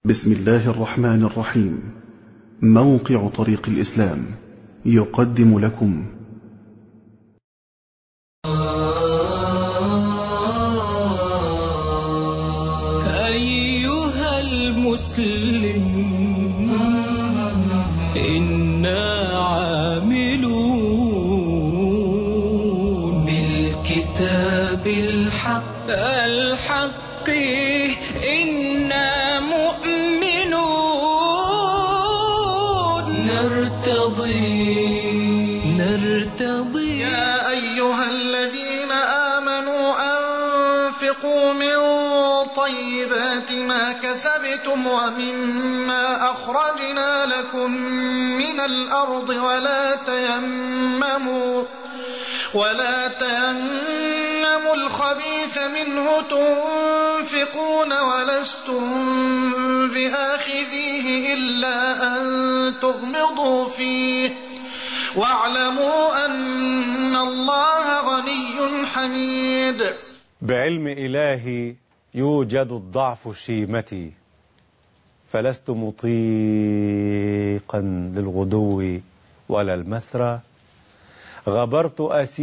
بسم الله الرحمن الرحيم. موقع طريق الإسلام يقدم لكم أيها المسلم إنا عاملون بالكتاب الحق إنا مؤمنون نرتضي يا أيها الذين آمنوا أنفقوا من طيبات ما كسبتم ومما أخرجنا لكم من الأرض ولا تيمموا الخبيث منه تنفقون ولستم بآخذيه إلا أن تغمضوا فيه واعلموا أن الله غني حميد. بعلم إلهي يوجد الضعف شيمتي، فلست مطيقا للغدو ولا المسرى، غبرت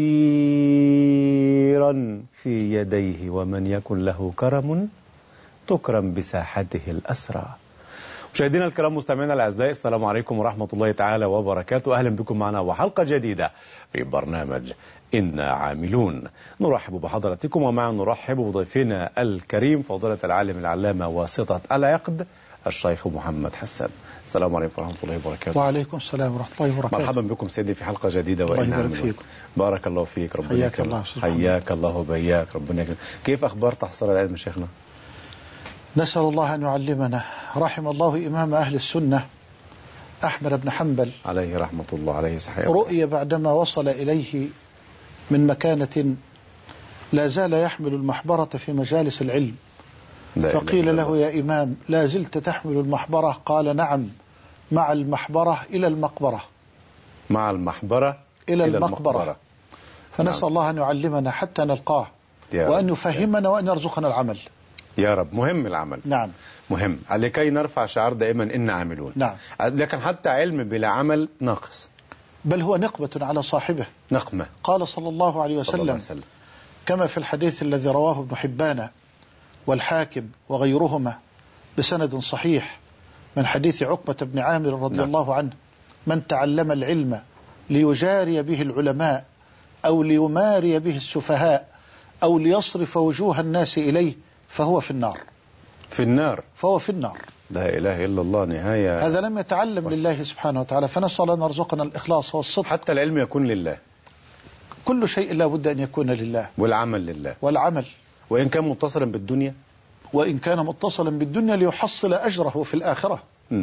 أسيرا في يديه، ومن يكن له كرم تكرم بساحته الأسرى. مشاهدينا الكرام، مستمعينا الأعزاء، السلام عليكم ورحمة الله تعالى وبركاته. أهلا بكم معنا وحلقة جديدة في برنامج إنا عاملون. نرحب بحضراتكم، ومعا نرحب بضيفنا الكريم فضيلة العالم العلامة واسطة العقد الشيخ محمد حسان. السلام عليكم ورحمة الله وبركاته. وعليكم السلام ورحمة الله وبركاته. مرحبا بكم سيدي في حلقة جديدة وإنا عاملون. بارك الله فيك، ربنا حياك الله. حياك الله وبياك، ربنا يكرمك. كيف أخبار تحصيل العلم شيخنا؟ نسأل الله أن يعلمنا. رحم الله إمام أهل السنة أحمد بن حنبل عليه رحمة الله، عليه صحيح. رؤية بعدما وصل إليه من مكانة لا زال يحمل المحبرة في مجالس العلم، فقيل له يا إمام لا زلت تحمل المحبرة؟ قال نعم، مع المحبرة إلى المقبرة. مع المحبرة إلى المقبرة. فنسأل الله أن يعلمنا حتى نلقاه، وأن يفهمنا وأن يرزقنا العمل يا رب. مهم العمل، نعم مهم، لكي نرفع شعار دائما إن عاملون. نعم. لكن حتى علم بلا عمل ناقص، بل هو نقمة على صاحبه. نقمة. قال صلى الله عليه وسلم كما في الحديث الذي رواه ابن حبان والحاكم وغيرهما بسند صحيح من حديث عقبة بن عامر رضي الله عنه: من تعلم العلم ليجاري به العلماء أو ليماري به السفهاء أو ليصرف وجوه الناس إليه فهو في النار. في النار. فهو في النار. لا إله إلا الله. نهاية هذا لم يتعلم لله سبحانه وتعالى، فنسأل أن يرزقنا الإخلاص والصدق. حتى العلم يكون لله، كل شيء لا بد أن يكون لله، والعمل لله، والعمل وإن كان متصلا بالدنيا، وإن كان متصلا بالدنيا ليحصل أجره في الآخرة.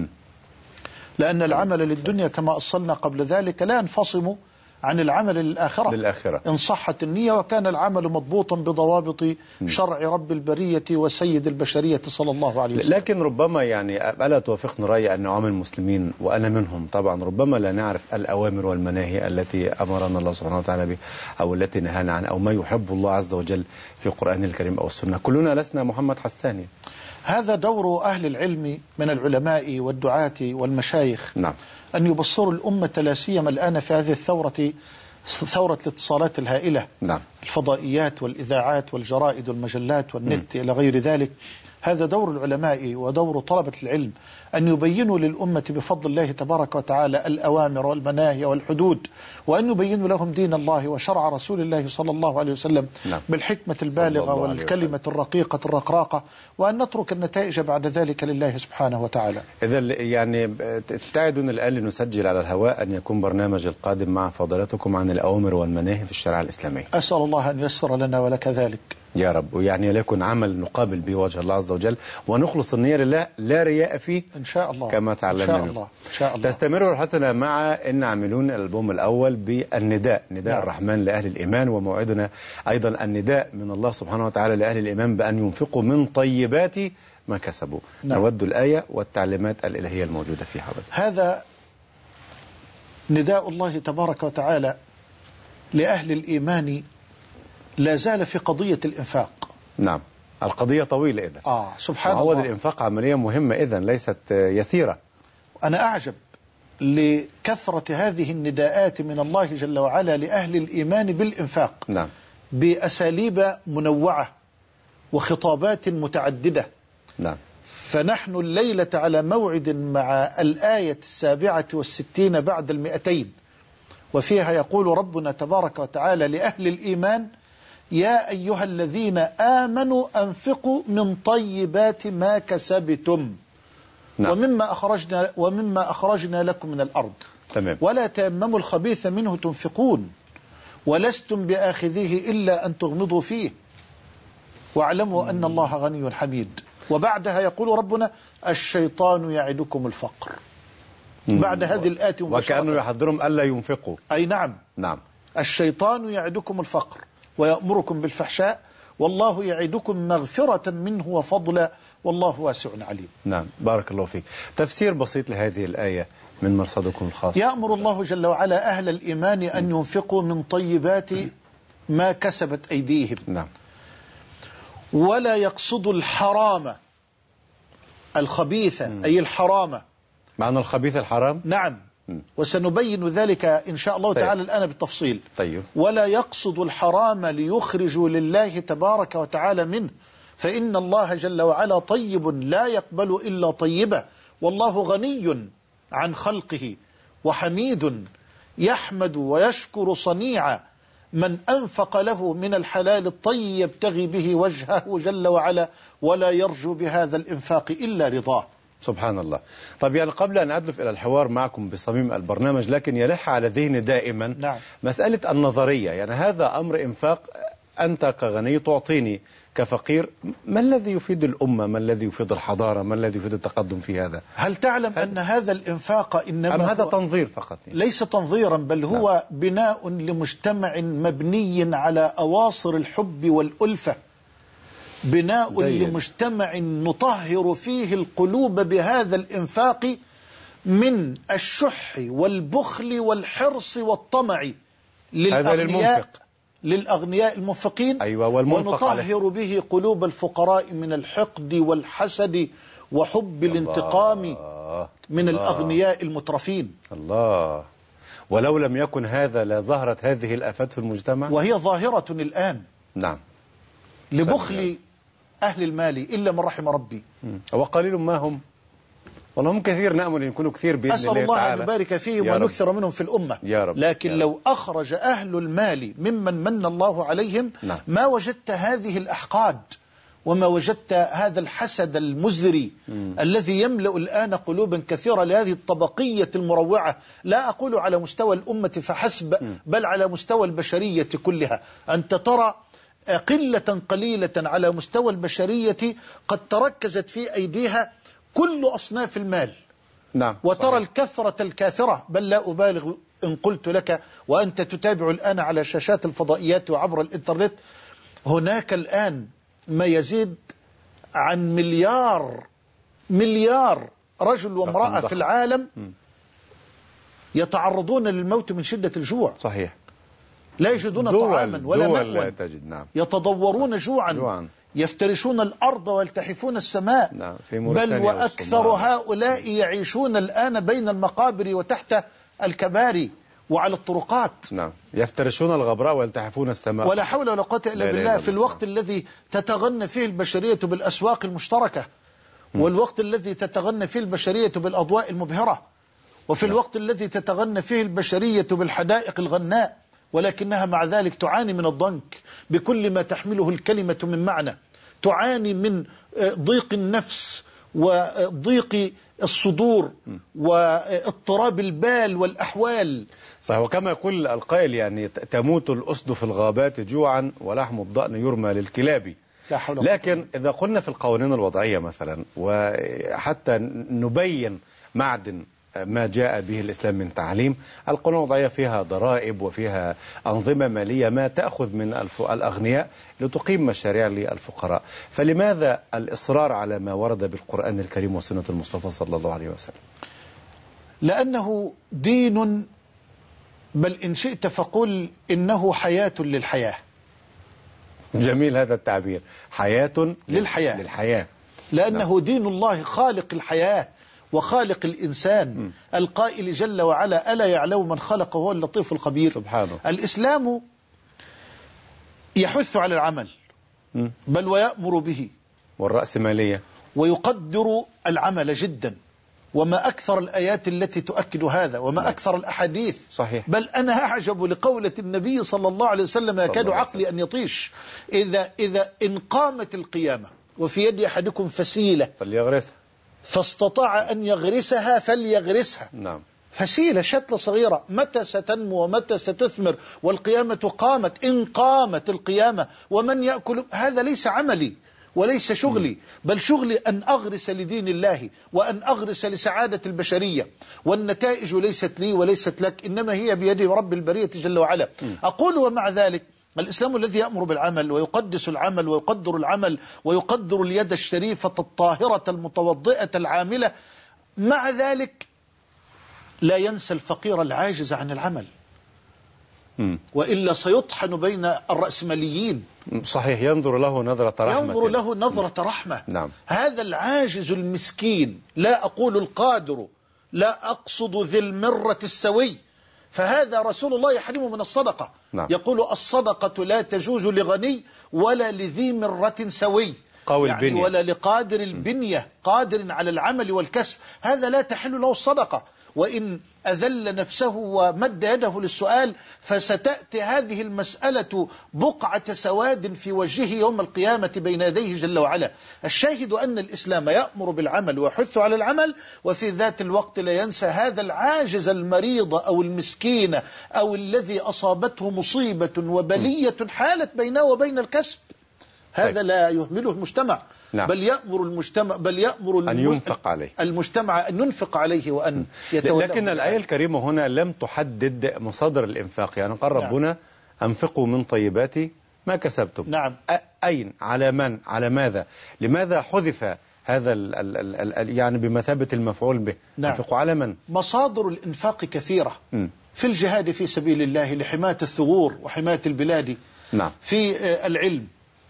لأن العمل للدنيا كما أصلنا قبل ذلك لا ينفصم عن العمل للآخرة إن صحت النية وكان العمل مضبوطا بضوابط شرع رب البرية وسيد البشرية صلى الله عليه وسلم. لكن ربما ألا توافقني رأي أن عوام المسلمين وأنا منهم طبعا ربما لا نعرف الأوامر والمناهي التي أمرنا الله سبحانه وتعالى بها أو التي نهانا عنها أو ما يحب الله عز وجل في القرآن الكريم أو السنة. كلنا لسنا محمد حساني. هذا دور أهل العلم من العلماء والدعاة والمشايخ. نعم. أن يبصروا الأمة لا سيما الآن في هذه ثورة الاتصالات الهائلة. نعم. الفضائيات والإذاعات والجرائد والمجلات والنت إلى غير ذلك. هذا دور العلماء ودور طلبة العلم أن يبينوا للأمة بفضل الله تبارك وتعالى الأوامر والمناهي والحدود، وأن يبينوا لهم دين الله وشرع رسول الله صلى الله عليه وسسلم. نعم. بالحكمة البالغة والكلمة الرقيقة الرقراقة، وأن نترك النتائج بعد ذلك لله سبحانه وتعالى. إذا يعني تعدون الآن لنسجل على الهواء أن يكون برنامج القادم مع فضلاتكم عن الأوامر والمناهي في الشريعة الإسلامية. أسأل الله أن ييسر لنا ولك ذلك يا رب، ويعني ليكن عمل نقابل به وجه الله عز وجل، ونخلص النية لله لا رياء فيه إن شاء الله كما تعلمنا. إن شاء الله. إن شاء الله. تستمر رحلتنا مع إن عاملون الألبوم الأول بالنداء، نداء نعم. الرحمن لأهل الإيمان، وموعدنا أيضا النداء من الله سبحانه وتعالى لأهل الإيمان بأن ينفقوا من طيبات ما كسبوا. نعم. نود الآية والتعليمات الإلهية الموجودة في حضرتك. هذا نداء الله تبارك وتعالى لأهل الإيمان لا زال في قضية الإنفاق. نعم. القضية طويلة إذن. سبحان معود الله. الإنفاق عملية مهمة إذن، ليست يسيرة. أنا أعجب لكثرة هذه النداءات من الله جل وعلا لأهل الإيمان بالإنفاق. نعم. بأساليب منوعة وخطابات متعددة. نعم. فنحن الليلة على موعد مع الآية 67 بعد 200، وفيها يقول ربنا تبارك وتعالى لأهل الإيمان: يا أيها الذين آمنوا أنفقوا من طيبات ما كسبتم. نعم. ومما أخرجنا لكم من الأرض. تمام. ولا تيمموا الخبيث منه تنفقون ولستم بآخذيه إلا أن تغمضوا فيه واعلموا أن الله غني حميد. وبعدها يقول ربنا: الشيطان يعدكم الفقر. بعد هذه الآية وكأنه يحذرهم ألا ينفقوا. أي نعم. نعم. الشيطان يعدكم الفقر ويأمركم بالفحشاء والله يعدكم مغفرة منه وفضلا والله واسع عليم. نعم، بارك الله فيك. تفسير بسيط لهذه الآية من مرصدكم الخاص. يأمر الله جل وعلا أهل الإيمان أن ينفقوا من طيبات ما كسبت أيديهم. نعم. ولا يقصد الحرام الخبيث أي الحرام. معنى الخبيث الحرام؟ نعم. وسنبين ذلك إن شاء الله تعالى الآن بالتفصيل. طيب. ولا يقصد الحرام ليخرجوا لله تبارك وتعالى منه، فإن الله جل وعلا طيب لا يقبل إلا طيبا، والله غني عن خلقه وحميد يحمد ويشكر صنيع من أنفق له من الحلال الطيب يبتغي به وجهه جل وعلا ولا يرجو بهذا الإنفاق إلا رضاه. سبحان الله. طب يعني قبل أن أدلف إلى الحوار معكم بصميم البرنامج، لكن يلح على ذهني دائما نعم. مسألة النظرية. يعني هذا أمر إنفاق، أنت كغني تعطيني كفقير، ما الذي يفيد الأمة؟ ما الذي يفيد الحضارة؟ ما الذي يفيد التقدم في هذا؟ هل تعلم أن هذا الإنفاق إنما هذا تنظير فقط؟ ليس تنظيرا، بل هو نعم. بناء لمجتمع مبني على أواصر الحب والألفة، بناء لمجتمع نطهر فيه القلوب بهذا الإنفاق من الشح والبخل والحرص والطمع للأغنياء المنفقين. أيوة. ونطهر به قلوب الفقراء من الحقد والحسد وحب الانتقام من الأغنياء المترفين. الله. ولو لم يكن هذا لظهرت هذه الآفات في المجتمع، وهي ظاهرة الآن. نعم. لبخل أهل المال إلا من رحم ربي. وقليل ما هم، والله هم كثير، نأمل أن يكونوا كثير بإذن الله تعالى. أسأل الله أن يبارك فيهم ونكثر منهم في الأمة يا رب. لكن يا رب. لو أخرج أهل المال ممن من الله عليهم نعم. ما وجدت هذه الأحقاد وما وجدت هذا الحسد المزري الذي يملأ الآن قلوبا كثيرة لهذه الطبقية المروعة، لا أقول على مستوى الأمة فحسب بل على مستوى البشرية كلها. أنت ترى قلة قليلة على مستوى البشرية قد تركزت في أيديها كل أصناف المال. نعم. وترى صحيح. الكثرة الكاثرة، بل لا أبالغ إن قلت لك وأنت تتابع الآن على شاشات الفضائيات وعبر الإنترنت، هناك الآن ما يزيد عن مليار رجل وامرأة في العالم يتعرضون للموت من شدة الجوع. صحيح. لا يجدون طعاما ولا مأوى. نعم. يتضورون جوعا. يفترشون الأرض ويلتحفون السماء. نعم. بل وأكثر هؤلاء يعيشون الآن بين المقابر وتحت الكباري وعلى الطرقات. نعم. يفترشون الغبراء ويلتحفون السماء. ولا حول ولا قوة إلا بالله. في الوقت الذي تتغنى فيه البشرية بالأسواق المشتركة، والوقت الذي تتغنى فيه البشرية بالأضواء المبهرة، وفي الوقت الذي تتغنى فيه البشرية بالحدائق الغناء، ولكنها مع ذلك تعاني من الضنك بكل ما تحمله الكلمة من معنى، تعاني من ضيق النفس وضيق الصدور واضطراب البال والأحوال. صحيح. وكما يقول القائل يعني تموت الأسد في الغابات جوعا ولحم الضأن يرمى للكلاب. لكن إذا قلنا في القوانين الوضعية مثلا، وحتى نبين معدن ما جاء به الإسلام من تعليم، القوانين الوضعية فيها ضرائب وفيها أنظمة مالية ما تأخذ من الأغنياء لتقيم مشاريع للفقراء، فلماذا الإصرار على ما ورد بالقرآن الكريم وسنة المصطفى صلى الله عليه وسلم؟ لأنه دين، بل إن شئت فقل إنه حياة للحياة. جميل هذا التعبير، حياة للحياة. لأنه دين الله خالق الحياة وخالق الإنسان، القائل جل وعلا: ألا يعلم من خلق وهو اللطيف الخبير. سبحانه. الإسلام يحث على العمل بل ويأمر به، والرأسمالية ويقدر العمل جدا، وما أكثر الآيات التي تؤكد هذا، وما أكثر الأحاديث. صحيح. بل أنا أعجب لقولة النبي صلى الله عليه وسلم: يكاد عقلي أن يطيش إذا إن قامت القيامة وفي يد أحدكم فسيلة فليغرسها، فاستطاع أن يغرسها فليغرسها. نعم. فسيلة شتلة صغيرة، متى ستنمو ومتى ستثمر؟ والقيامة قامت، إن قامت القيامة ومن يأكل. هذا ليس عملي وليس شغلي، بل شغلي أن أغرس لدين الله، وأن أغرس لسعادة البشرية، والنتائج ليست لي وليست لك، إنما هي بيد رب البرية جل وعلا. أقول ومع ذلك الإسلام الذي يأمر بالعمل ويقدس العمل ويقدر العمل ويقدر اليد الشريفة الطاهرة المتوضئة العاملة، مع ذلك لا ينسى الفقير العاجز عن العمل، وإلا سيطحن بين الرأسماليين. صحيح. ينظر له نظرة رحمة، ينظر له نظرة رحمة. نعم. هذا العاجز المسكين، لا أقول القادر، لا أقصد ذي المرة السوي، فهذا رسول الله يحرمه من الصدقة. نعم. يقول: الصدقة لا تجوز لغني ولا لذي مرة سوي، يعني البنية. ولا لقادر البنية، قادر على العمل والكسب، هذا لا تحل له الصدقة. وإن أذل نفسه ومد يده للسؤال فستأتي هذه المسألة بقعة سواد في وجهه يوم القيامة بين يديه جل وعلا. الشاهد أن الإسلام يأمر بالعمل ويحث على العمل، وفي ذات الوقت لا ينسى هذا العاجز المريض أو المسكين أو الذي أصابته مصيبة وبلية حالت بينه وبين الكسب. هذا لا يهمله المجتمع. نعم. بل يأمر المجتمع، بل يأمر أن ينفق عليه، المجتمع أن ينفق عليه وأن يتولى. لكن الآية الكريمة هنا لم تحدد مصادر الإنفاق، يعني قال ربنا: نعم. أنفقوا من طيبات ما كسبتم. نعم. أين؟ على من؟ على ماذا؟ لماذا حذف هذا يعني بمثابة المفعول به؟ نعم. أنفقوا على من؟ مصادر الإنفاق كثيرة. في الجهاد في سبيل الله لحماية الثغور وحماية البلاد. نعم. في العلم،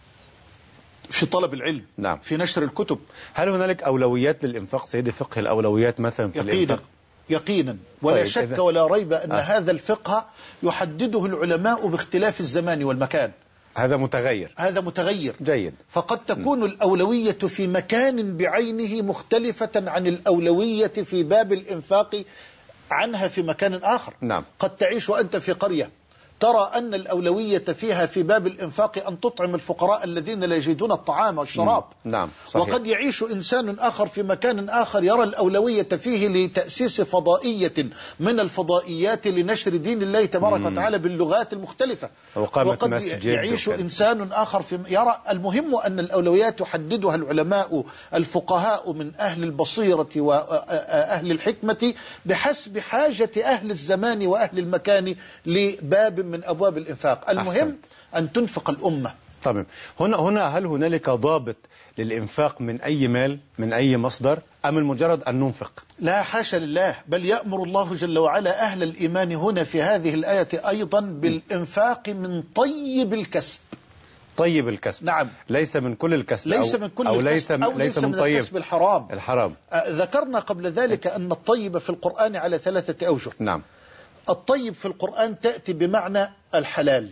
في طلب العلم. نعم. في نشر الكتب. هل هنالك أولويات للإنفاق سيدي؟ فقه الأولويات مثلا في الإنفاق؟ يقينا ولا شك ولا ريب أن هذا الفقه يحدده العلماء باختلاف الزمان والمكان. هذا متغير. هذا متغير. جيد. فقد تكون الأولوية في مكان بعينه مختلفة عن الأولوية في باب الإنفاق عنها في مكان آخر. نعم. قد تعيش وأنت في قرية ترى أن الأولوية فيها في باب الإنفاق أن تطعم الفقراء الذين لا يجدون الطعام والشراب. نعم. صحيح. وقد يعيش إنسان آخر في مكان آخر يرى الأولوية فيه لتأسيس فضائية من الفضائيات لنشر دين الله تبارك وتعالى باللغات المختلفة. وقد يعيش إنسان آخر يرى المهم أن الأولويات يحددها العلماء الفقهاء من أهل البصيرة وأهل الحكمة بحسب حاجة أهل الزمان وأهل المكان لباب من أبواب الإنفاق. المهم أحسنت. أن تنفق الأمة. طيب هنا هل هنالك ضابط للإنفاق من أي مال من أي مصدر أم المجرد أن ننفق؟ لا حاشا لله، بل يأمر الله جل وعلا أهل الإيمان هنا في هذه الآية أيضا بالإنفاق من طيب الكسب. طيب الكسب. نعم. ليس من كل الكسب ليس من كل الكسب أو ليس من طيب الكسب الحرام. ذكرنا قبل ذلك أن الطيب في القرآن على 3 أوجه. نعم. الطيب في القرآن تأتي بمعنى الحلال،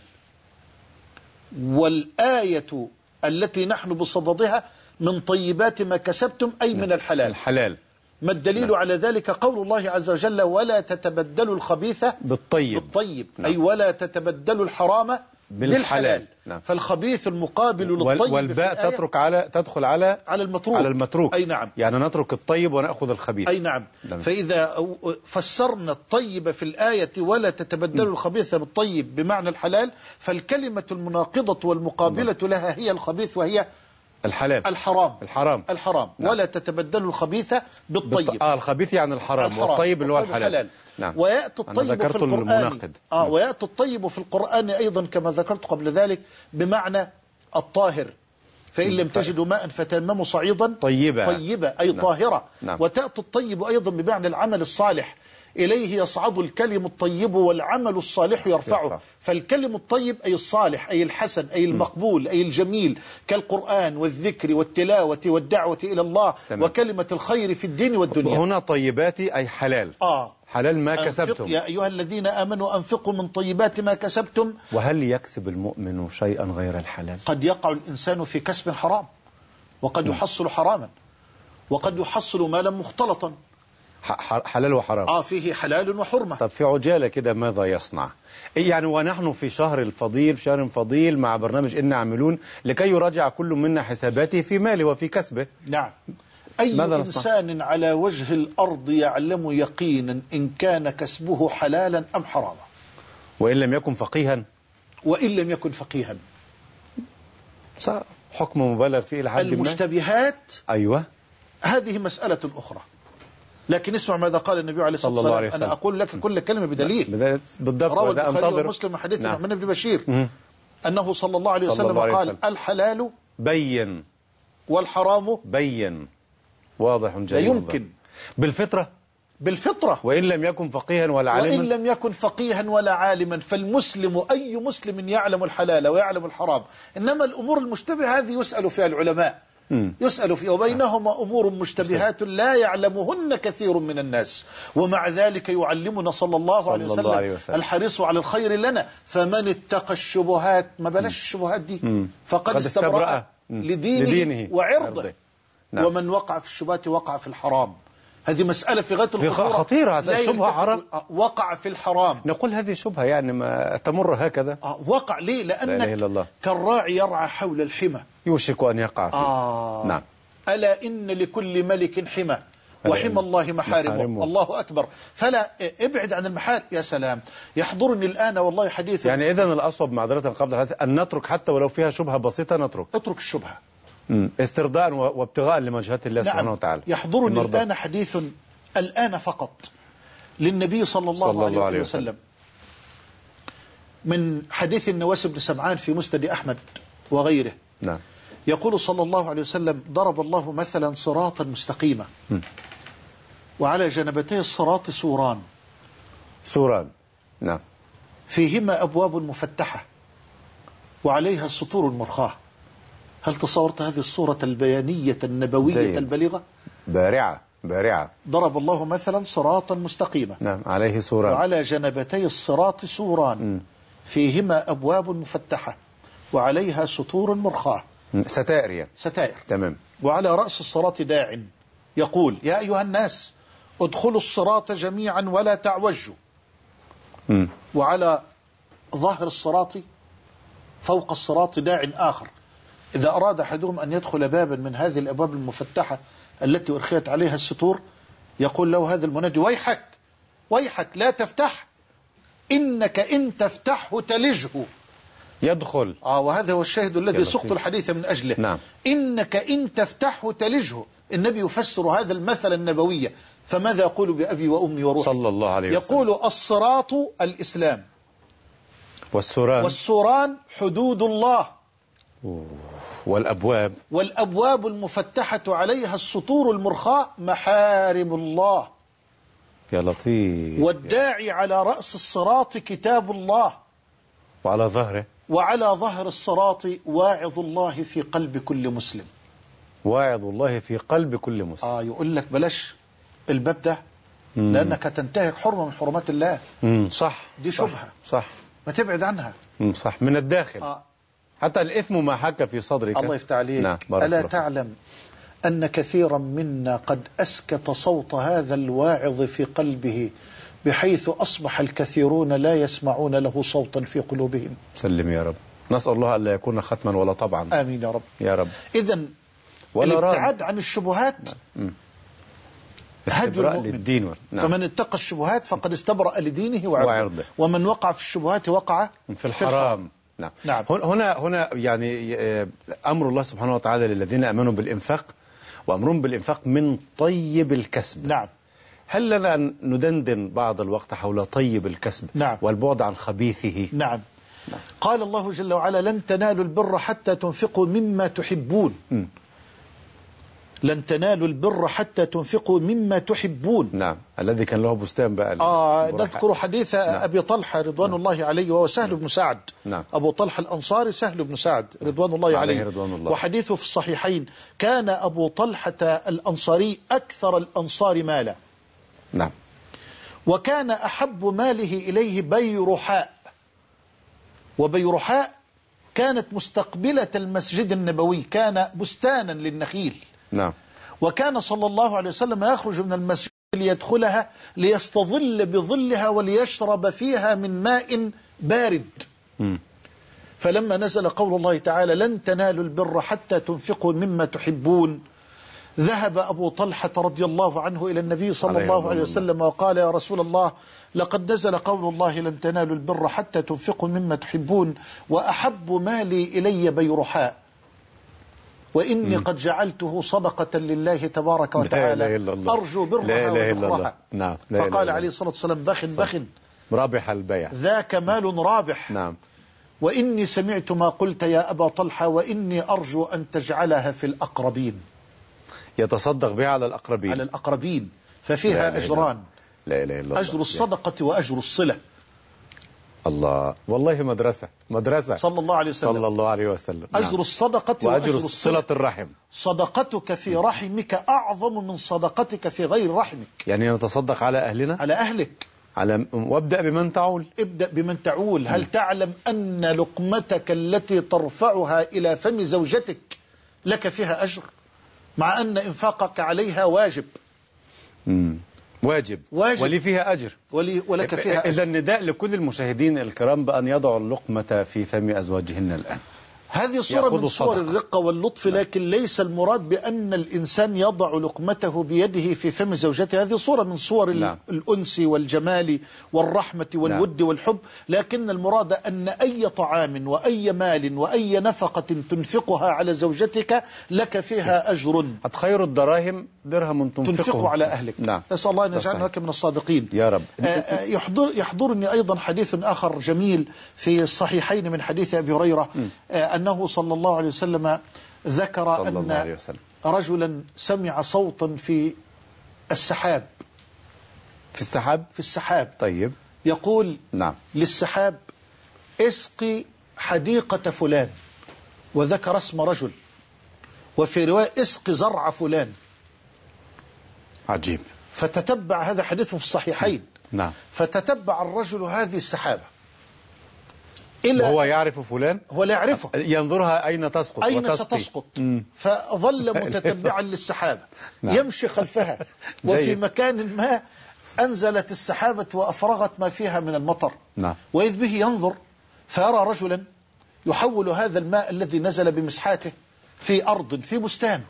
والآية التي نحن بصددها من طيبات ما كسبتم أي من الحلال. ما الدليل على ذلك؟ قول الله عز وجل: ولا تتبدلوا الخبيث بالطيب. أي ولا تتبدلوا الحرام بالحلال. فالخبيث المقابل للطيب. والباء تدخل على المتروك. أي نعم. يعني نترك الطيب ونأخذ الخبيث. أي نعم. فإذا فسرنا الطيب في الآية ولا تتبدلوا الخبيث بالطيب بمعنى الحلال، فالكلمة المناقضة والمقابلة لها هي الخبيث وهي الحرام. نعم. ولا تتبدلوا الخبيث بالطيب. الخبيث يعني الحرام والطيب اللي هو الحلال. نعم. ويأتي الطيب في القرآن ويأتي الطيب في القرآن أيضا كما ذكرت قبل ذلك بمعنى الطاهر. فإن لم تجدوا ماء فتيمموا صعيدا طيبة أي طاهرة. نعم. وتأتي الطيب أيضا بمعنى العمل الصالح. إليه يصعد الكلم الطيب والعمل الصالح يرفعه. فالكلم الطيب أي الصالح أي الحسن أي المقبول أي الجميل، كالقرآن والذكر والتلاوة والدعوة إلى الله. تمام. وكلمة الخير في الدين والدنيا. هنا طيباتي أي حلال. حلال ما كسبتم. يا أيها الذين آمنوا أنفقوا من طيبات ما كسبتم. وهل يكسب المؤمن شيئا غير الحلال؟ قد يقع الإنسان في كسب حرام، وقد يحصل حراما، وقد يحصل مالا مختلطا. حلال وحرام. فيه حلال وحرمة. طب في عجالة كده ماذا يصنع؟ يعني ونحن في شهر فضيل مع برنامج إن عاملون لكي يراجع كل منا حساباته في ماله وفي كسبه. نعم. أي إنسان على وجه الأرض يعلم يقينا إن كان كسبه حلالا أم حراما، وإن لم يكن فقيها. وإن لم يكن فقيها حكم مبالغ فيه لحد ما. المشتبهات أيوة، هذه مسألة أخرى. لكن اسمع ماذا قال النبي عليه الصلاة والسلام. أنا أقول لك كل كلمة بدليل. بالضبط. روى البخاري ومسلم حديث النعمان بن بشير أنه صلى الله عليه وسلم قال: الحلال بين والحرام بين، واضح جدا. لا يمكن. بالفطرة وإن لم يكن فقيها ولا عالما. وإن لم يكن فقيها ولا عالما. فالمسلم أي مسلم يعلم الحلال ويعلم الحرام. إنما الأمور المشتبهة هذه يسأل فيها العلماء، يسأل فيها، وبينهما أمور مشتبهات لا يعلمهن كثير من الناس، ومع ذلك يعلمنا صلى الله عليه وسلم الحريص على الخير لنا. فمن اتقى الشبهات، ما بلاش الشبهات دي، فقد استبرأ لدينه وعرضه. نعم. ومن وقع في الشبهات وقع في الحرام. هذه مسألة في غاية الخطورة، خطيرة. الشبهة حرام. وقع في الحرام. نقول هذه شبهة يعني ما تمر هكذا. وقع ليه؟ لأنك كالراعي يرعى حول الحمى يوشك أن يقع فيه. نعم. ألا إن لكل ملك حمى وحمى الله محارمه. الله أكبر. فلا ابعد عن المحارم. يا سلام، يحضرني الآن والله حديث. يعني إذن الأصوب معذرة قبل الحديث أن نترك حتى ولو فيها شبهة بسيطة. اترك الشبهة استرداء وابتغاء لمجهة الله سبحانه وتعالى. يحضرني الآن حديث الآن فقط للنبي صلى الله عليه وسلم من حديث النواس بن سمعان في مسند أحمد وغيره. نعم. يقول صلى الله عليه وسلم: ضرب الله مثلا صراطا مستقيما وعلى جنبتي الصراط سوران. نعم. فيهما أبواب مفتحة وعليها سطور مرخاة. هل تصورت هذه الصورة البيانية النبوية البليغة؟ بارعة. ضرب الله مثلا صراطا مستقيما. نعم. عليه سوران وعلى جنبتي الصراط سوران فيهما أبواب مفتحة وعليها سطور مرخاة. ستائر. تمام. وعلى رأس الصراط داع يقول: يا أيها الناس ادخلوا الصراط جميعا ولا تعوجوا. وعلى ظهر الصراط فوق الصراط داع آخر. إذا أراد أحدهم أن يدخل بابا من هذه الأبواب المفتحة التي أرخيت عليها السطور يقول له هذا المنادي: ويحك لا تفتح، إنك إن تفتحه تلجه. يدخل. وهذا هو الشاهد الذي سقط الحديث من أجله. نعم. إنك إن تفتحه تلجه. النبي يفسر هذا المثل النبوي، فماذا يقول بأبي وأمي وروحي؟ صلى الله عليه وسلم. يقول: الصراط الإسلام، والسوران حدود الله، والأبواب المفتحة عليها السطور المرخاة محارم الله. يا لطيف. والداعي على رأس الصراط كتاب الله، وعلى ظهر الصراط واعظ الله في قلب كل مسلم. يقول لك بلاش الباب ده لأنك تنتهك حرمة من حرمات الله. صح. دي شبهة. صح. ما تبعد عنها. صح. من الداخل. حتى الإثم ما حك في صدرك. الله يفتح عليك. ألا تعلم أن كثيرا منا قد أسكت صوت هذا الواعظ في قلبه بحيث أصبح الكثيرون لا يسمعون له صوتا في قلوبهم. سلم يا رب. نسأل الله ألا يكون ختما ولا طبعا. آمين يا رب. إذن الابتعاد عن الشبهات هجر المؤمن. فمن اتقى الشبهات فقد استبرأ لدينه وعرضه. ومن وقع في الشبهات وقع في الحرام. نعم. هنا يعني أمر الله سبحانه وتعالى للذين آمنوا بالإنفاق، وأمرهم بالإنفاق من طيب الكسب. نعم. هل لنا أن ندندن بعض الوقت حول طيب الكسب؟ نعم. والبعد عن خبيثه؟ نعم. قال الله جل وعلا: لن تنالوا البر حتى تنفقوا مما تحبون. لن تنالوا البر حتى تنفقوا مما تحبون. نعم، الذي كان له بستان بقى. نذكر حديث أبي طلحة رضوان الله عليه، وهو سهل بن سعد. نعم. أبو طلحة الأنصاري سهل بن سعد رضوان الله عليه، رضوان الله. وحديثه في الصحيحين. كان أبو طلحة الأنصاري أكثر الأنصار مالا. نعم. وكان أحب ماله إليه بيرحاء، وبيرحاء كانت مستقبلة المسجد النبوي، كان بستانا للنخيل. نعم. وكان صلى الله عليه وسلم يخرج من المسجد ليدخلها ليستظل بظلها وليشرب فيها من ماء بارد. فلما نزل قول الله تعالى لن تنالوا البر حتى تنفقوا مما تحبون، ذهب أبو طلحة رضي الله عنه إلى النبي صلى الله عليه وسلم وقال يا رسول الله لقد نزل قول الله لن تنالوا البر حتى تنفقوا مما تحبون، وأحب مالي إلي بيرحاء، وإني قد جعلته صدقة لله تبارك وتعالى أرجو برها وذخرها. نعم. فقال عليه الصلاة والسلام بخ رابح البيع، ذاك مال رابح. نعم. وإني سمعت ما قلت يا أبا طلحة، وإني أرجو أن تجعلها في الأقربين، يتصدق بها على الأقربين. على الأقربين، ففيها أجران، لا إله إلا الله، أجر الصدقة وأجر الصلة. الله، والله مدرسة صلى الله عليه وسلم. نعم. أجر الصدقة وأجر صلة الرحم. صدقتك في رحمك أعظم من صدقتك في غير رحمك. يعني نتصدق على أهلنا، على أهلك، وابدأ بمن تعول. ابدأ بمن تعول. هل تعلم أن لقمتك التي ترفعها إلى فم زوجتك لك فيها أجر، مع أن إنفاقك عليها واجب؟ واجب. ولي فيها أجر، ولك فيها أجر. إذا النداء لكل المشاهدين الكرام بأن يضعوا اللقمة في فم أزواجهن الآن. هذه صورة من صور الرقة واللطف، لكن ليس المراد بأن الإنسان يضع لقمته بيده في فم زوجته. هذه صورة من صور الأنس والجمال والرحمة والود والحب، لكن المراد أن أي طعام وأي مال وأي نفقة تنفقها على زوجتك لك فيها أجر. خير الدراهم درهم تنفقه على أهلك. نعم. نسأل الله أن يجعلنا لك من الصادقين يا رب. يحضرني أيضا حديث آخر جميل في الصحيحين من حديث أبي هريرة، أنه صلى الله عليه وسلم ذكر أن رجلا سمع صوتا في السحاب. في السحاب. طيب. يقول نعم. للسحاب اسقي حديقة فلان، وذكر اسم رجل، وفي رواية اسقي زرع فلان. عجيب. فتتبع، هذا حديث في الصحيحين. نعم. فتتبع الرجل هذه السحابة وهو يعرف فلان، هو لا يعرفه، ينظرها أين تسقط أين ستسقط. فظل متتبعا للسحابة. نعم. يمشي خلفها وفي مكان ما أنزلت السحابة وأفرغت ما فيها من المطر. نعم. وإذ به ينظر فيرى رجلا يحول هذا الماء الذي نزل بمسحاته في أرض في بستان.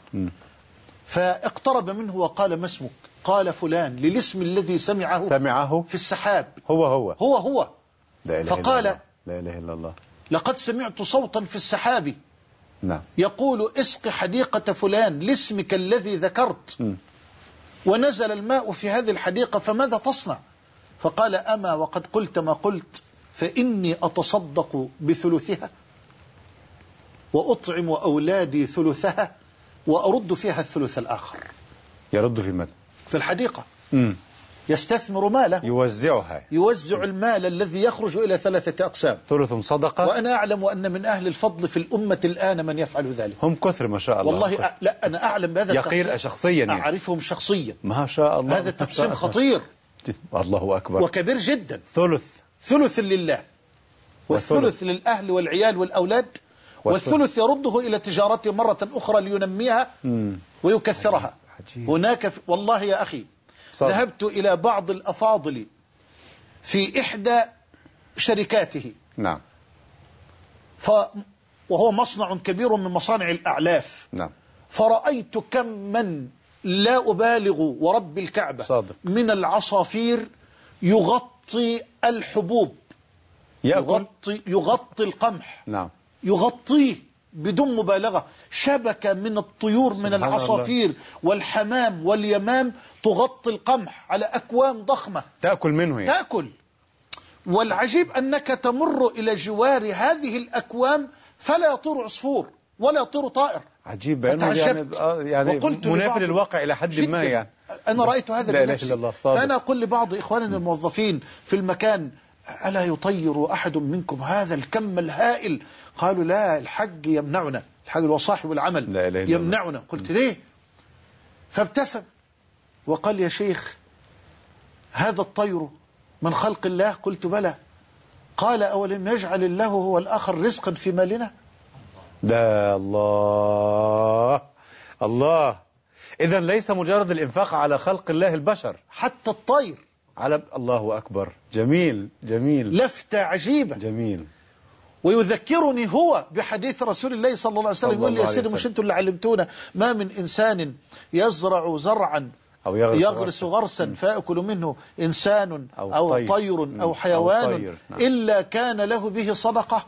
فاقترب منه وقال ما اسمك؟ قال فلان، للاسم الذي سمعه في السحاب. هو فقال لا إله إلا الله، لقد سمعت صوتا في السحاب. نعم. يقول اسق حديقة فلان لاسمك الذي ذكرت. ونزل الماء في هذه الحديقة، فماذا تصنع؟ فقال أما وقد قلت ما قلت، فإني أتصدق بثلثها وأطعم أولادي ثلثها وأرد فيها الثلث الآخر. يرد في ماذا؟ في الحديقة. يستثمر ماله، يوزع المال الذي يخرج إلى 3 أقسام، ثلث صدقة. وأنا أعلم أن من أهل الفضل في الأمة الآن من يفعل ذلك. هم كثر ما شاء الله. والله لا، أنا أعلم بهذا يقين شخصيا، يعني أعرفهم شخصيا ما شاء الله. هذا تقسيم خطير، الله أكبر، وكبير جدا. ثلث لله، والثلث للأهل والعيال والأولاد، والثلث يرده إلى تجارته مرة أخرى لينميها ويكثرها. هناك والله يا أخي ذهبت إلى بعض الأفاضل في إحدى شركاته. نعم. وهو مصنع كبير من مصانع الأعلاف. نعم. فرأيت كم من لا أبالغ ورب الكعبة صادق. من العصافير يغطي الحبوب، يغطي القمح. نعم. يغطيه بدون مبالغة. شبكة من الطيور من العصافير والحمام واليمام تغطي القمح على أكوام ضخمة تأكل منه، تأكل. والعجيب أنك تمر إلى جوار هذه الأكوام فلا يطير عصفور، ولا يطير طائر. عجيب بأنه يعني منافي للواقع إلى حد ما يعني. أنا رأيت هذا لا بنفسي. إله إلا الله صادق. فأنا أقول لبعض إخواننا الموظفين في المكان: ألا يطير أحد منكم هذا الكم الهائل؟ قالوا: لا، الحج يمنعنا، الحج وصاحب العمل لا إله إلا يمنعنا. الله. قلت: ليه؟ فابتسم وقال: يا شيخ، هذا الطير من خلق الله؟ قلت: بلى. قال: أولم يجعل الله هو الآخر رزقا في مالنا؟ ده الله. إذن ليس مجرد الإنفاق على خلق الله البشر، حتى الطير. على الله أكبر. جميل. لفتة عجيبة. جميل. ويذكرني هو بحديث رسول الله صلى الله عليه وسلم، يقول لي: يا سيدي، مش انتم اللي علمتونا ما من إنسان يزرع زرعا أو يغرس غرسا فيأكل منه إنسان أو طير أو حيوان نعم. إلا كان له به صدقة.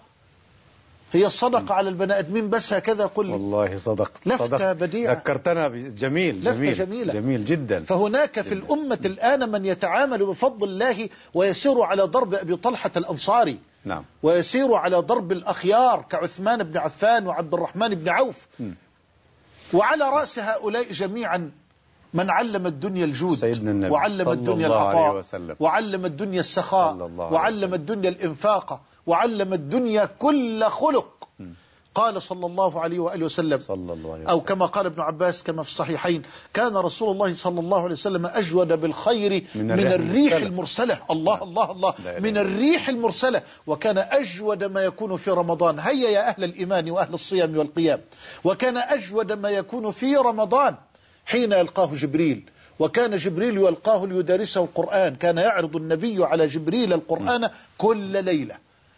هي الصدقة على البني آدمين بس، هكذا قل لي. والله صدقت. لفتة بديعة. ذكرتنا لفتة جميلة. جميل جدا. فهناك في الأمة الآن من يتعامل بفضل الله ويسير على ضرب أبي طلحة الأنصاري. نعم. ويسير على ضرب الأخيار كعثمان بن عفان وعبد الرحمن بن عوف. وعلى رأس هؤلاء جميعا من علم الدنيا الجود، وعلم الدنيا العطاء، وعلم الدنيا السخاء، وعلم الدنيا الإنفاق، وعلم الدنيا كل خلق. قال صلى الله عليه وآله وسلم، أو كما قال ابن عباس كما في الصحيحين: كان رسول الله صلى الله عليه وسلم أجود بالخير من الريح المرسلة. الله الله الله. من الريح المرسلة. وكان أجود ما يكون في رمضان. هيا يا أهل الإيمان وأهل الصيام والقيام. وكان أجود ما يكون في رمضان حين يلقاه جبريل، وكان جبريل يلقاه ليدرسه القرآن. كان يعرض النبي على جبريل القرآن كل ليلة،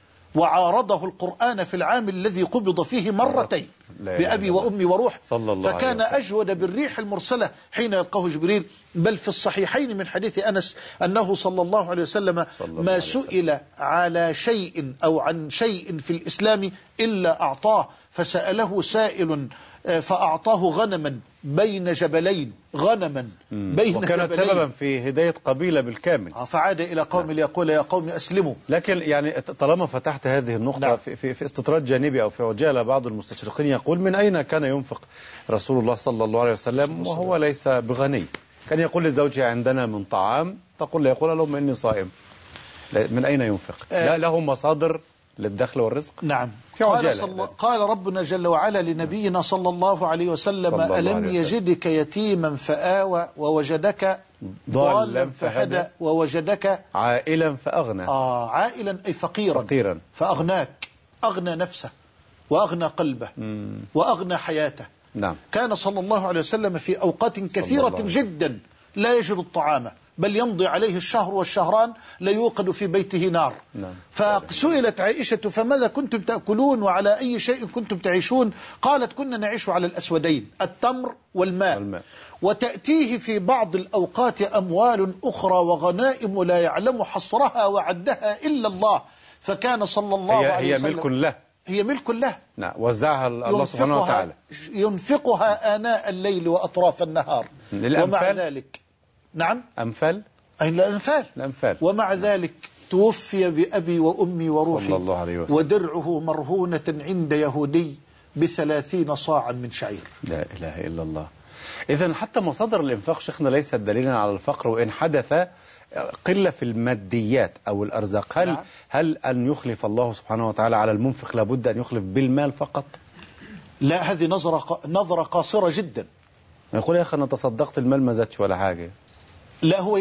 وعارضه القرآن في العام الذي قبض فيه مرتين بأبي وأمي وروح. فكان أجود بالريح المرسلة حين يلقاه جبريل. بل في الصحيحين من حديث أنس أنه صلى الله عليه وسلم ما سئل على شيء أو عن شيء في الإسلام إلا أعطاه. فسأله سائل فأعطاه غنما بين جبلين، غنما بين وكانت جبلين، سببا في هداية قبيلة بالكامل. فعاد إلى قوم ليقول: يا قوم أسلموا. لكن يعني طالما فتحت هذه النقطة، نعم. في استطراد جانبي أو في عجالة، بعض المستشرقين يقول: من أين كان ينفق رسول الله صلى الله عليه وسلم وهو ليس بغني؟ كان يقول لزوجها: عندنا من طعام، تقول له: يقول اللهم إني صائم. من أين ينفق؟ لا له مصادر للدخل والرزق. نعم. في قال ربنا جل وعلا لنبينا صلى الله عليه وسلم: ألم يجدك يتيما فآوى ووجدك ضالا فهدى ووجدك عائلا فأغنى. عائلا أي فقيرا فأغناك. أغنى نفسه وأغنى قلبه وأغنى حياته. نعم. كان صلى الله عليه وسلم في أوقات كثيرة جدا لا يجد الطعام، بل يمضي عليه الشهر والشهران لا يوقد في بيته نار. فسئلت عائشة: فماذا كنتم تأكلون وعلى أي شيء كنتم تعيشون؟ قالت: كنا نعيش على الأسودين، التمر والماء. وتأتيه في بعض الأوقات أموال أخرى وغنائم لا يعلم حصرها وعدها إلا الله. فكان صلى الله عليه وسلم هي ملك له. نعم. وزعها الله سبحانه وتعالى. ينفقها آناء الليل وأطراف النهار. ومع ذلك نعم أنفال. أي الأنفال. ومع ذلك توفي بأبي وأمي وروحي صلى الله عليه وسلم، ودرعه مرهونة عند يهودي ب30 صاعا من شعير. لا إله إلا الله. إذن حتى مصادر الإنفاق شيخنا ليست دليلا على الفقر، وإن حدث قلة في الماديات أو الأرزاق. هل أن يخلف الله سبحانه وتعالى على المنفق لابد أن يخلف بالمال فقط؟ لا، هذه نظرة قاصرة جدا. يقول: يا أخي أنا تصدقت المال ما زادش ولا حاجة. لا، هو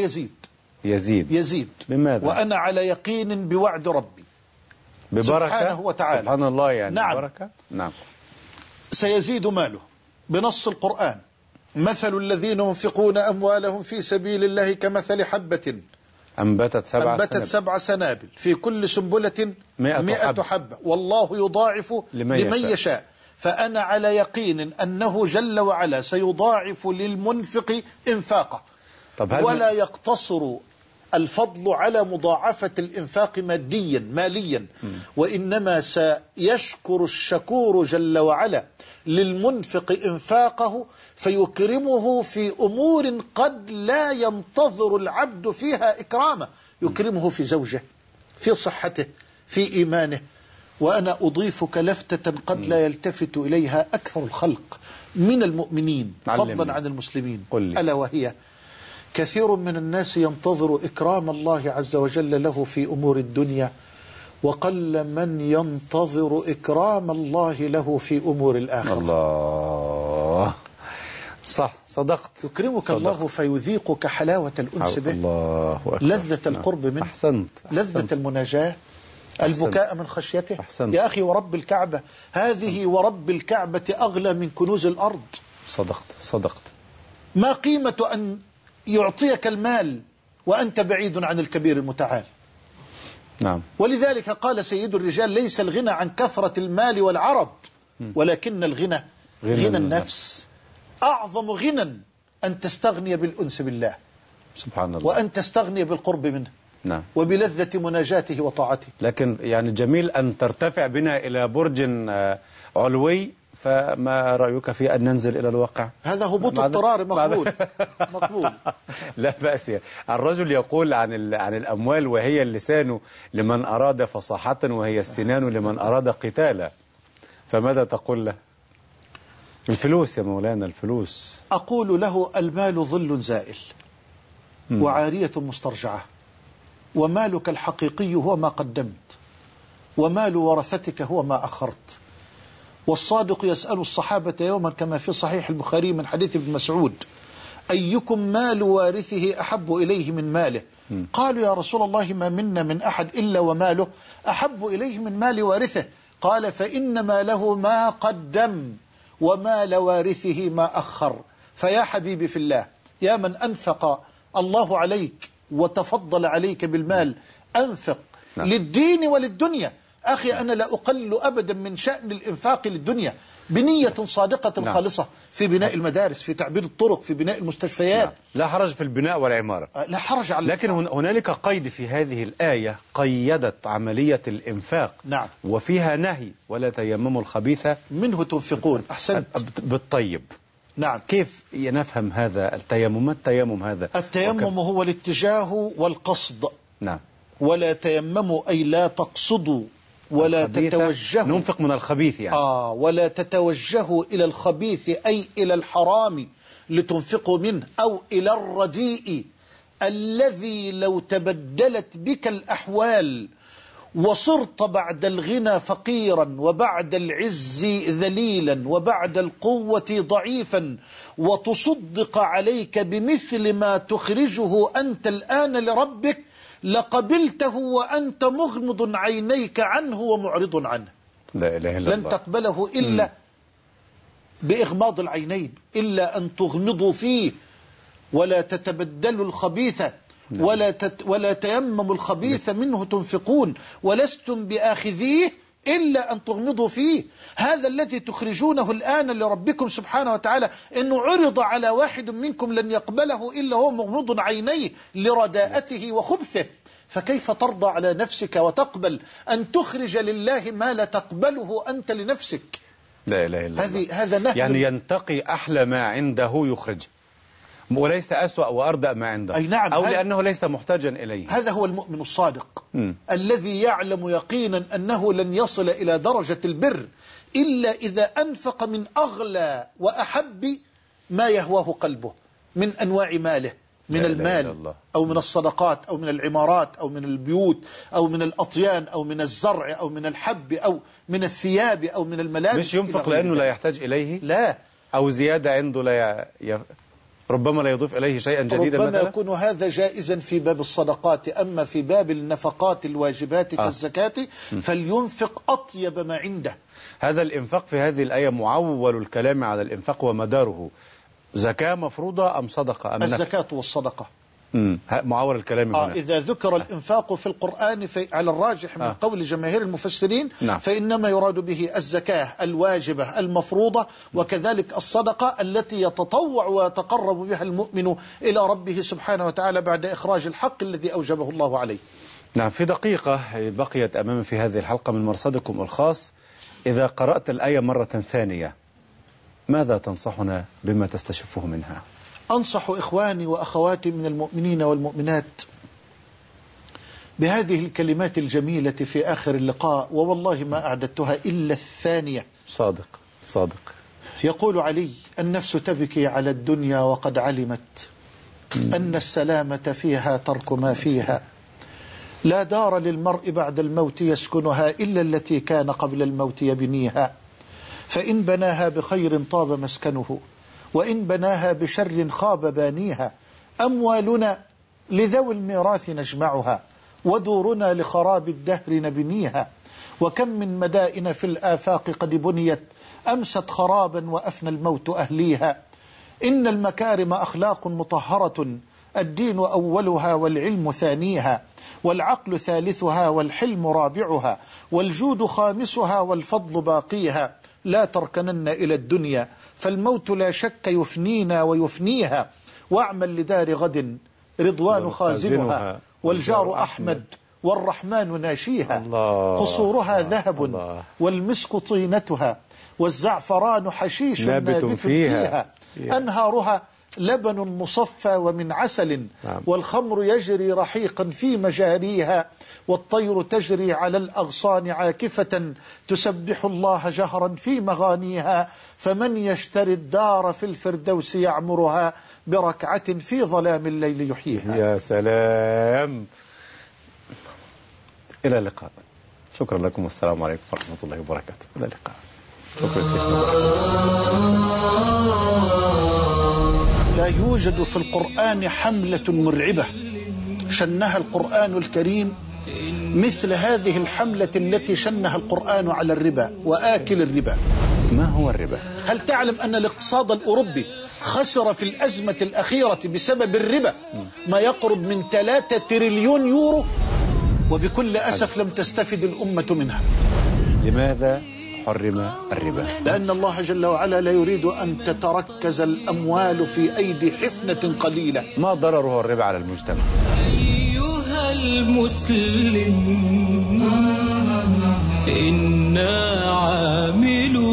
يزيد. بماذا؟ وأنا على يقين بوعد ربي ببركة سبحانه وتعالى. سبحان الله يعني. نعم. ببركة. نعم. سيزيد ماله بنص القرآن: مثل الذين ينفقون أموالهم في سبيل الله كمثل حبة أنبتت 7 سنابل في كل سنبلة 100 حبة والله يضاعف لمن يشاء. فأنا على يقين أنه جل وعلا سيضاعف للمنفق إنفاقه. ولا يقتصر الفضل على مضاعفة الإنفاق ماليا، وإنما سيشكر الشكور جل وعلا للمنفق إنفاقه فيكرمه في أمور قد لا ينتظر العبد فيها إكرامه. يكرمه في زوجه، في صحته، في إيمانه، وأنا أضيفك لفتة قد لا يلتفت إليها أكثر الخلق من المؤمنين فضلا عن المسلمين، ألا وهي كثير من الناس ينتظر إكرام الله عز وجل له في أمور الدنيا، وقل من ينتظر إكرام الله له في أمور الآخرة. الله، صح، صدقت. يكرمك الله فيذيقك حلاوة الأنس به، لذة القرب منه، أحسنت. لذة المناجاة، البكاء من خشيته. أحسنت. يا أخي ورب الكعبة، هذه ورب الكعبة أغلى من كنوز الأرض. صدقت. ما قيمة أن يعطيك المال وأنت بعيد عن الكبير المتعال؟ نعم. ولذلك قال سيد الرجال: ليس الغنى عن كثرة المال والعرب، ولكن الغنى غنى النفس. أعظم غنى أن تستغني بالأنس بالله سبحان الله، وأن تستغني بالقرب منه، نعم، وبلذة مناجاته وطاعته. لكن يعني جميل أن ترتفع بنا إلى برج علوي، فما رأيك في أن ننزل إلى الواقع؟ هذا هبوط اضطراري مقبول. مقبول. لا بأس. الرجل يقول عن الأموال: وهي اللسان لمن أراد فصاحة، وهي السنان لمن أراد قتالا. فماذا تقول له؟ الفلوس يا مولانا، الفلوس. أقول له: المال ظل زائل وعارية مسترجعة، ومالك الحقيقي هو ما قدمت، ومال ورثتك هو ما أخرت. والصادق يسأل الصحابة يوما كما في صحيح البخاري من حديث ابن مسعود: أيكم مال وارثه أحب إليه من ماله؟ قالوا: يا رسول الله ما منا من أحد إلا وماله أحب إليه من مال وارثه. قال: فإنما له ما قدم ومال وارثه ما أخر. فيا حبيبي في الله، يا من أنفق الله عليك وتفضل عليك بالمال، أنفق للدين وللدنيا. أخي، أنا لا أقلل أبدا من شأن الإنفاق للدنيا بنية صادقة خالصة، في بناء المدارس، في تعبير الطرق، في بناء المستشفيات. لا حرج في البناء والعمارة، لا حرج على لكن هنالك قيد في هذه الآية قيدت عملية الإنفاق. نعم. وفيها نهي: ولا تيمموا الخبيث منه تنفقون. أحسنت. بالطيب. نعم. كيف نفهم هذا التيمم؟ ما التيمم هذا؟ التيمم هو الاتجاه والقصد. نعم. ولا تيمموا أي لا تقصدوا ولا تتوجهوا، ننفق من الخبيث يعني. ولا تتوجهوا إلى الخبيث أي إلى الحرام لتنفقوا منه، أو إلى الرديء الذي لو تبدلت بك الأحوال وصرت بعد الغنى فقيرا، وبعد العز ذليلا، وبعد القوة ضعيفا، وتصدق عليك بمثل ما تخرجه أنت الآن لربك، لقبلته وأنت مغمض عينيك عنه ومعرض عنه. لا إله إلا الله. لن تقبله إلا بإغماض العينين، إلا أن تغمضوا فيه. ولا تتبدلوا الخبيث ولا تيمموا الخبيث منه تنفقون ولستم بآخذيه إلا أن تغمضوا فيه. هذا الذي تخرجونه الآن لربكم سبحانه وتعالى، إنه عرض على واحد منكم لن يقبله إلا هو مغمض عينيه لرداءته وخبثه. فكيف ترضى على نفسك وتقبل أن تخرج لله ما لا تقبله أنت لنفسك؟ لا إله إلا الله. هذا نهي. يعني ينتقي أحلى ما عنده يخرج، وليس أسوأ وأردأ ما عنده. أي نعم. أو لأنه ليس محتاجا إليه. هذا هو المؤمن الصادق الذي يعلم يقينا أنه لن يصل إلى درجة البر إلا إذا أنفق من أغلى وأحب ما يهواه قلبه من أنواع ماله، من المال أو من الصدقات أو من العمارات أو من البيوت أو من الأطيان أو من الزرع أو من الحب أو من الثياب أو من الملابس. مش ينفق لأنه لا يحتاج إليه، لا، أو زيادة عنده ربما لا يضيف إليه شيئا جديدا. ربما يكون هذا جائزا في باب الصدقات، أما في باب النفقات الواجبات كالزكاة فلينفق أطيب ما عنده. هذا الإنفاق في هذه الآية معول الكلام على الإنفاق ومداره زكاة مفروضة أم صدقة أم الزكاة والصدقة. معول الكلام هنا. إذا ذكر الإنفاق في القرآن على الراجح من قول جماهير المفسرين فإنما يراد به الزكاة الواجبة المفروضة، وكذلك الصدقة التي يتطوع ويتقرب بها المؤمن إلى ربه سبحانه وتعالى بعد إخراج الحق الذي أوجبه الله عليه. نعم. في دقيقة بقيت أمامي في هذه الحلقة من مرصدكم الخاص، إذا قرأت الآية مرة ثانية ماذا تنصحنا بما تستشفه منها؟ أنصح إخواني وأخواتي من المؤمنين والمؤمنات بهذه الكلمات الجميلة في آخر اللقاء، ووالله ما أعددتها إلا الثانية. صادق صادق. يقول علي: النفس تبكي على الدنيا وقد علمت أن السلامة فيها ترك ما فيها، لا دار للمرء بعد الموت يسكنها إلا التي كان قبل الموت يبنيها، فإن بناها بخير طاب مسكنه، وإن بناها بشر خاب بانيها. أموالنا لذوي الميراث نجمعها، ودورنا لخراب الدهر نبنيها، وكم من مدائن في الآفاق قد بنيت أمست خرابا وأفنى الموت أهليها. إن المكارم أخلاق مطهرة، الدين أولها والعلم ثانيها، والعقل ثالثها والحلم رابعها، والجود خامسها والفضل باقيها. لا تركنن إلى الدنيا فالموت لا شك يفنينا ويفنيها، واعمل لدار غد رضوان خازنها، والجار أحمد والرحمن ناشيها. قصورها ذهب والمسك طينتها، والزعفران حشيش نابت فيها. أنهارها لبن مصفى ومن عسل، والخمر يجري رحيقا في مجاريها، والطير تجري على الأغصان عاكفة تسبح الله جهرا في مغانيها. فمن يشتري الدار في الفردوس يعمرها، بركعة في ظلام الليل يحييها. يا سلام. إلى اللقاء. شكرا لكم والسلام عليكم ورحمة الله وبركاته. إلى اللقاء. شكرا شيخنا. لا يوجد في القرآن حملة مرعبة شنها القرآن الكريم مثل هذه الحملة التي شنها القرآن على الربا وآكل الربا. ما هو الربا؟ هل تعلم أن الاقتصاد الأوروبي خسر في الأزمة الأخيرة بسبب الربا ما يقرب من 3 تريليون يورو، وبكل أسف لم تستفد الأمة منها. لماذا حرم الربا؟ لأن الله جل وعلا لا يريد أن تتركز الأموال في أيدي حفنة قليلة. ما ضرره الربا على المجتمع؟ أيها المسلم إنا عاملون